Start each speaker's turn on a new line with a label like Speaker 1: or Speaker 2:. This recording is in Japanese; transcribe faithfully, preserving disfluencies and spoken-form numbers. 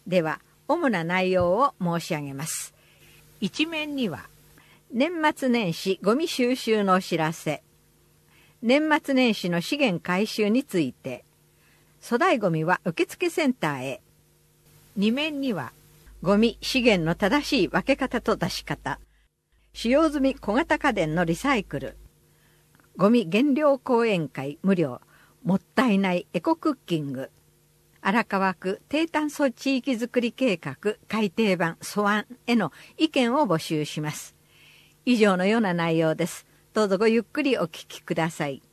Speaker 1: では主な内容を申し上げます。一面には年末年始ゴミ収集のお知らせ、年末年始の資源回収について、粗大ゴミは受付センターへ。二面にはゴミ資源の正しい分け方と出し方、使用済み小型家電のリサイクル、ゴミ減量講演会無料、もったいないエコクッキング、荒川区低炭素地域づくり計画改訂版素案への意見を募集します。以上のような内容です。どうぞごゆっくりお聞きください。